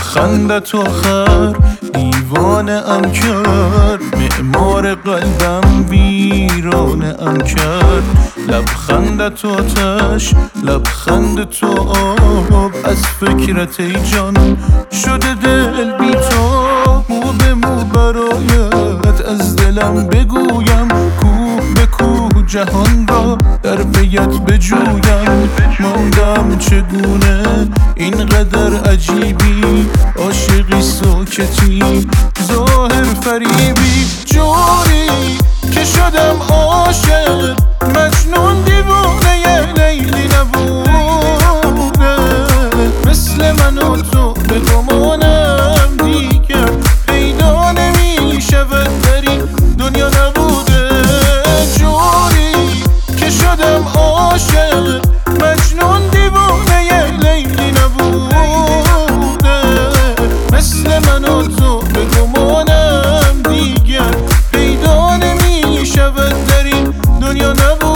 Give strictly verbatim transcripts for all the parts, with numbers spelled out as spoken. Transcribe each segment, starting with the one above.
لبخندت آخر دیوانه ام کرد، معمار قلبم ویرانه ام کرد. لبخندت آتش، لبخند تو آب، از فکرت ای جان شده دل بی تو. مو به مو برایت از دلم بگویم، کوه به کوه جهان را در پیت بجویم. ماندم چگونه اینقدر عجیبی، عاشقی ساکتی ظاهر فریبی. جوری که شدم عاشق مجنون دیوانه لیلی نبوده، مثل من و تو به گمانم دیگر پیدا نمی شود در این دنیا نبوده. جوری که شدم عاشق مجنون دیوانه لیلی نبوده، مثل من و تو به گمانم دیگر پیدا نمی شود در این دنیا نبوده.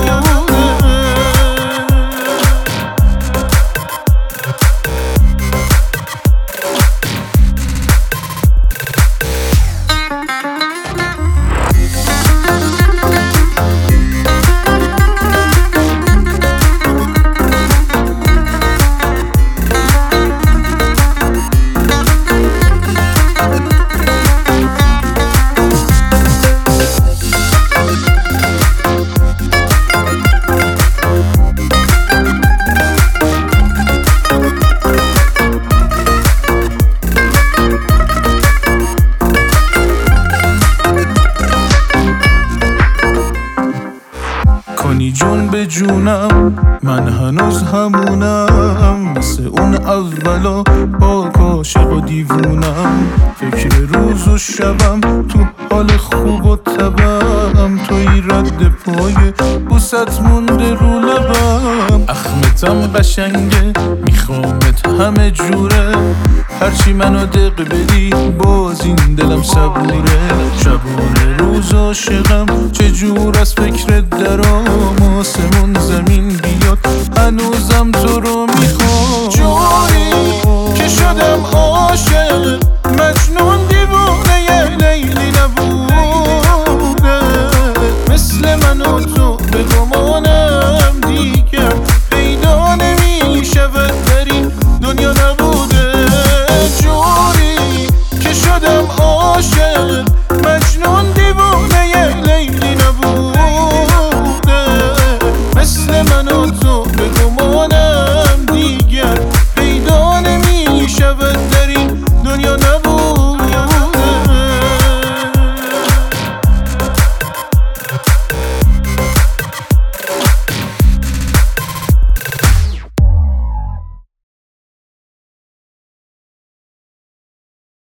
کنی جون به جونم، من هنوز همونم، مثل اون اولا با عاشق و دیوونم. فکر روز و شبم تو حال خوب و تبم، توی رد پای بوست مونده رو لبم. اخمتم قشنگه میخوامت همه جوره، هرچی منو دق بدی باز این دلم صبوره. شبانه روز عاشقم چجور از فکرت درام، آسمون زمین بیاد هنوزم تو رو میخوام. جوری که شدم عاشق مجنون دیوانه لیلی نبوده، مثل من و تو به گمانم دیگر پیدا نمی شود در این دنیا نبوده. جوری که شدم عاشق